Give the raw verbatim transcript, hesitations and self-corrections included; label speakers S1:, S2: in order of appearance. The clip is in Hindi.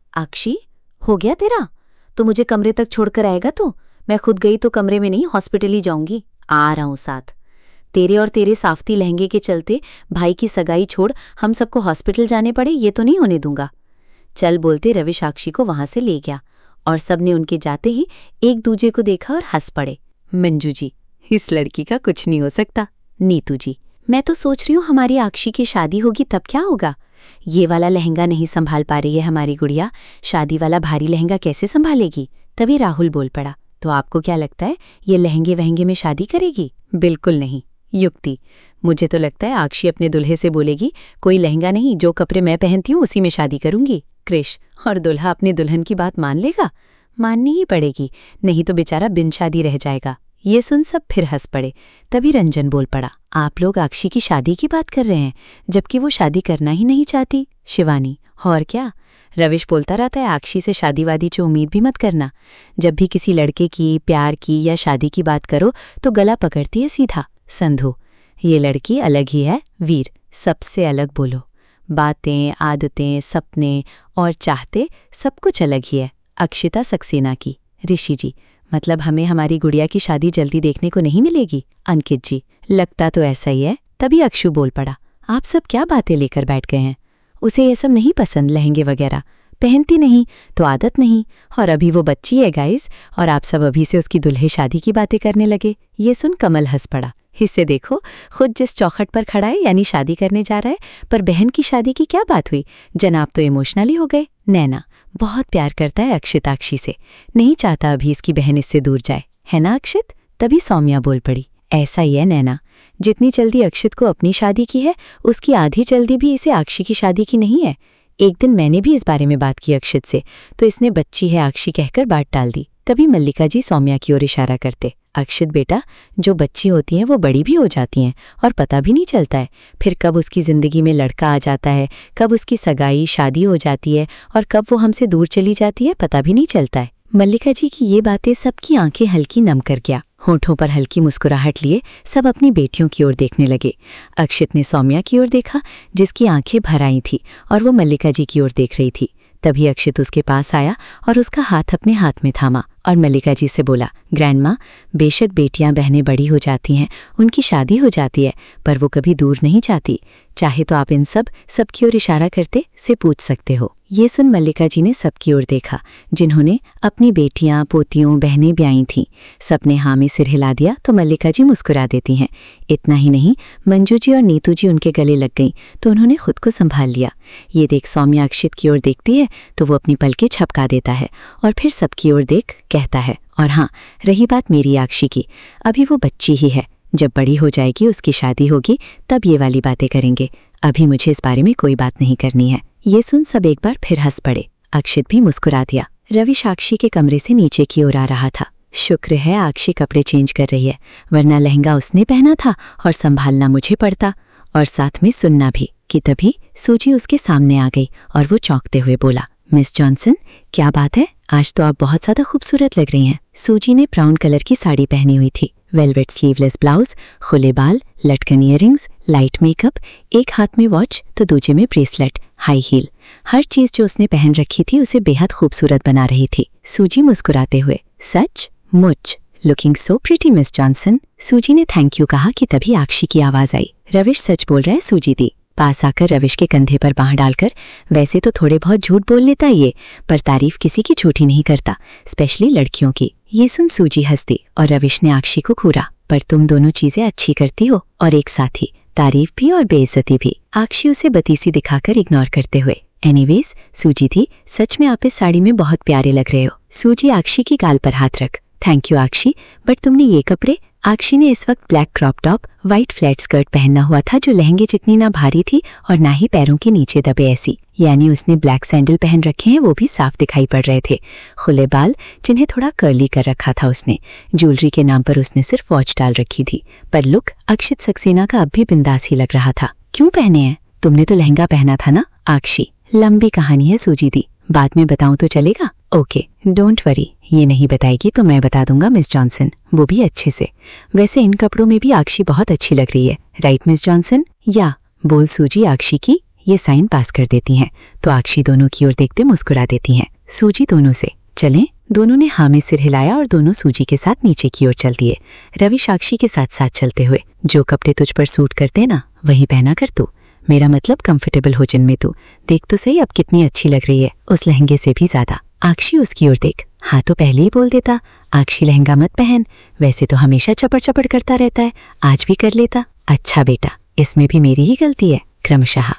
S1: आक्षी, हो गया तेरा? तो मुझे कमरे तक छोड़कर आएगा? तो मैं खुद गई तो कमरे में नहीं, हॉस्पिटल ही जाऊंगी। आ रहा हूं साथ। तेरे और तेरे साफ्ती लहंगे के चलते भाई की सगाई छोड़ हम सबको हॉस्पिटल जाने पड़े, ये तो नहीं होने दूंगा। चल बोलते रवि साक्षी को वहां से ले गया और सबने उनके जाते ही एक दूजे को देखा और हंस पड़े। मंजू जी, इस लड़की का कुछ नहीं हो सकता। नीतू जी, मैं तो सोच रही हूँ हमारी आक्षी की शादी होगी तब क्या होगा। ये वाला लहंगा नहीं संभाल पा रही है हमारी गुड़िया, शादी वाला भारी लहंगा कैसे संभालेगी। तभी राहुल बोल पड़ा, तो आपको क्या लगता है ये लहंगे वहंगे में शादी करेगी? बिल्कुल नहीं। युक्ति, मुझे तो लगता है आक्षी अपने दुल्हे से बोलेगी, कोई लहंगा नहीं, जो कपड़े मैं पहनती हूँ उसी में शादी करूंगी। कृष, और दुल्हा अपनी दुल्हन की बात मान लेगा? माननी ही पड़ेगी, नहीं तो बेचारा बिन शादी रह जाएगा। ये सुन सब फिर हंस पड़े। तभी रंजन बोल पड़ा, आप लोग आक्षी की शादी की बात कर रहे हैं जबकि वो शादी करना ही नहीं चाहती। शिवानी, और क्या? रविश बोलता रहता है आक्षी से शादी वादी की उम्मीद भी मत करना। जब भी किसी लड़के की, प्यार की या शादी की बात करो तो गला पकड़ती है सीधा। संधू, ये लड़की अलग ही है वीर, सबसे अलग बोलो। बातें, आदतें, सपने और चाहते सब कुछ अलग ही है। अक्षिता सक्सेना की। ऋषि जी, मतलब हमें हमारी गुड़िया की शादी जल्दी देखने को नहीं मिलेगी। अंकित जी, लगता तो ऐसा ही है। तभी अक्षु बोल पड़ा, आप सब क्या बातें लेकर बैठ गए हैं? उसे ये सब नहीं पसंद, लहंगे वगैरह पहनती नहीं तो आदत नहीं, और अभी वो बच्ची है गाइस, और आप सब अभी से उसकी दुल्हे शादी की बातें करने लगे। ये सुन कमल हंस पड़ा। हिस्से देखो, खुद जिस चौखट पर खड़ा है यानी शादी करने जा रहा है, पर बहन की शादी की क्या बात हुई? जनाब तो इमोशनली हो गए। नैना, बहुत प्यार करता है अक्षित आक्षी से, नहीं चाहता अभी इसकी बहन इससे दूर जाए, है ना अक्षित? तभी सौम्या बोल पड़ी, ऐसा ही है नैना, जितनी जल्दी अक्षित को अपनी शादी की है उसकी आधी जल्दी भी इसे आक्षी की शादी की नहीं है। एक दिन मैंने भी इस बारे में बात की अक्षित से, तो इसने बच्ची है आक्षी कहकर बात टाल दी। तभी मल्लिका जी सौम्या की ओर इशारा करते, अक्षित बेटा, जो बच्ची होती हैं वो बड़ी भी हो जाती हैं और पता भी नहीं चलता है, फिर कब उसकी ज़िंदगी में लड़का आ जाता है, कब उसकी सगाई शादी हो जाती है और कब वो हमसे दूर चली जाती है, पता भी नहीं चलता है। मल्लिका जी की ये बातें सबकी आंखें हल्की नम कर गया। होठों पर हल्की मुस्कुराहट लिए सब अपनी बेटियों की ओर देखने लगे। अक्षित ने सौम्या की ओर देखा जिसकी आंखें भर आई थी और वो मल्लिका जी की ओर देख रही थी। तभी अक्षित उसके पास आया और उसका हाथ अपने हाथ में थामा और मल्लिका जी से बोला, ग्रैंड माँ, बेशक बेटियां बहनें बड़ी हो जाती हैं, उनकी शादी हो जाती है, पर वो कभी दूर नहीं जाती। चाहे तो आप इन सब सबकी ओर इशारा करते से पूछ सकते हो। ये सुन मल्लिका जी ने सबकी ओर देखा जिन्होंने अपनी बेटियां, पोतियों, बहनें ब्याई थीं। सबने हाँ में सिर हिला दिया तो मल्लिका जी मुस्कुरा देती हैं। इतना ही नहीं, मंजू जी और नीतू जी उनके गले लग गईं तो उन्होंने खुद को संभाल लिया। ये देख सौम्या अक्षित की ओर देखती है तो वो अपनी पलकें झपका देता है और फिर सबकी ओर देख कहता है, और हाँ, रही बात मेरी आक्षी की, अभी वो बच्ची ही है, जब बड़ी हो जाएगी उसकी शादी होगी तब ये वाली बातें करेंगे, अभी मुझे इस बारे में कोई बात नहीं करनी है। ये सुन सब एक बार फिर हंस पड़े। अक्षित भी मुस्कुरा दिया। रवि साक्षी के कमरे से नीचे की ओर आ रहा था। शुक्र है आक्षी कपड़े चेंज कर रही है, वरना लहंगा उसने पहना था और संभालना मुझे पड़ता और साथ में सुनना भी। कि तभी सूजी उसके सामने आ गई और वो चौंकते हुए बोला, मिस जॉनसन, क्या बात है, आज तो आप बहुत ज़्यादा खूबसूरत लग रही हैं। सूजी ने ब्राउन कलर की साड़ी पहनी हुई थी, वेलवेट स्लीवलेस ब्लाउज, खुले बाल, लटकन ईयरिंग्स, लाइट मेकअप, एक हाथ में वॉच तो दूसरे में ब्रेसलेट, हाई हील, हर चीज़ जो उसने पहन रखी थी उसे बेहद खूबसूरत बना रही थी। सूजी मुस्कुराते हुए, सच मुच, looking so pretty miss Johnson. Susie ने थैंक यू कहा कि तभी आक्षी की आवाज़ आई, रविश सच बोल रहा है सूजी दी। पास आकर रविश के कंधे पर बांह डालकर, वैसे तो थोड़े बहुत झूठ बोल लेता ये, पर तारीफ किसी की झूठी नहीं करता, स्पेशली लड़कियों की। ये सुन सूजी हंसती और रविश ने आक्षी को घूरा, पर तुम दोनों चीजें अच्छी करती हो और एक साथ ही, तारीफ भी और बेइज्जती भी। आक्षी उसे बतीसी दिखाकर इग्नोर करते हुए, एनीवेज सूजी थी, सच में आप इस साड़ी में बहुत प्यारे लग रहे हो। सूजी आक्षी की गाल पर हाथ रख, थैंक यू आक्षी, बट तुमने ये कपड़े। आक्षी ने इस वक्त black crop top, white flat skirt पहनना हुआ था जो लहंगे जितनी ना भारी थी और ना ही पैरों के नीचे दबे ऐसी, यानी उसने ब्लैक सैंडल पहन रखे हैं, वो भी साफ दिखाई पड़ रहे थे। खुले बाल जिन्हें थोड़ा कर्ली कर रखा था उसने। ज्वेलरी के नाम पर उसने सिर्फ वॉच डाल रखी थी, पर लुक अक्षित सक्सेना का अब भी बिंदास ही लग रहा था। क्यों पहने हैं? तुमने तो लहंगा पहना था ना आक्षी। लंबी कहानी है सूजी दी, बाद में बताऊं तो चलेगा? ओके, डोंट वरी, ये नहीं बताएगी तो मैं बता दूंगा मिस जॉनसन, वो भी अच्छे से। वैसे इन कपड़ों में भी आक्षी बहुत अच्छी लग रही है, राइट मिस जॉनसन? या बोल सूजी आक्षी की
S2: ये साइन पास कर देती हैं तो आक्षी दोनों की ओर देखते मुस्कुरा देती हैं। सूजी दोनों से, चलें? दोनों ने हाँ में सिर हिलाया और दोनों सूजी के साथ नीचे की ओर चल दिए। रवि साक्षी के साथ साथ चलते हुए, जो कपड़े तुझ पर सूट करते ना वही पहना कर तू, मेरा मतलब कंफर्टेबल हो जिनमें तू। देख तो सही अब कितनी अच्छी लग रही है, उस लहंगे से भी ज्यादा। आक्षी उसकी ओर देख, हाँ तो पहले ही बोल देता आक्षी लहंगा मत पहन, वैसे तो हमेशा चपड़ चपड़ करता रहता है, आज भी कर लेता। अच्छा बेटा, इसमें भी मेरी ही गलती है क्रमशः।